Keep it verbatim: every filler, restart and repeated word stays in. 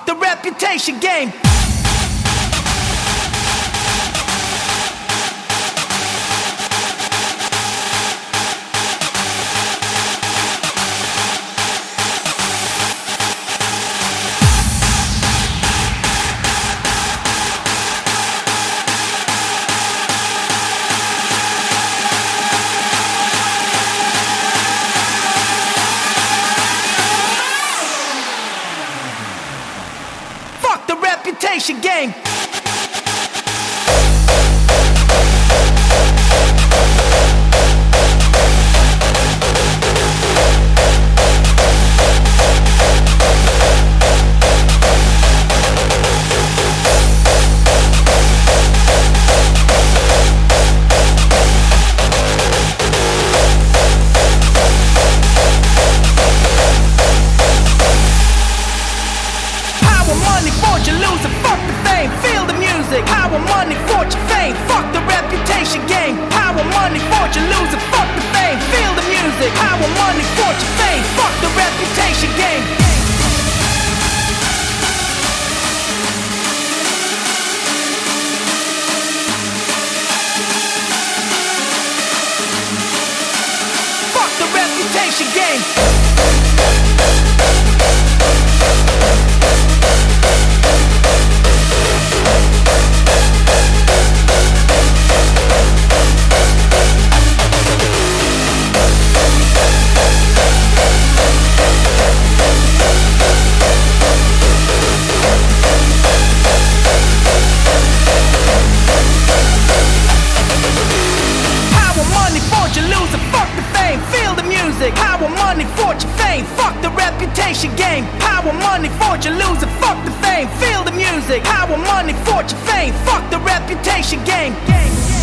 the reputation game. Fuck the reputation game. Money, fortune, loser, fuck the fame, feel the music. Power, money, fortune, fame, fuck the reputation game. Power, money, fortune, loser, fuck the fame, feel the music. Power, money, fortune, fame, fuck the reputation game. Fuck the reputation game. Power, money, fortune, fame, fuck the reputation game. Power, money, fortune, loser, fuck the fame, feel the music. Power, money, fortune, fame, fuck the reputation game.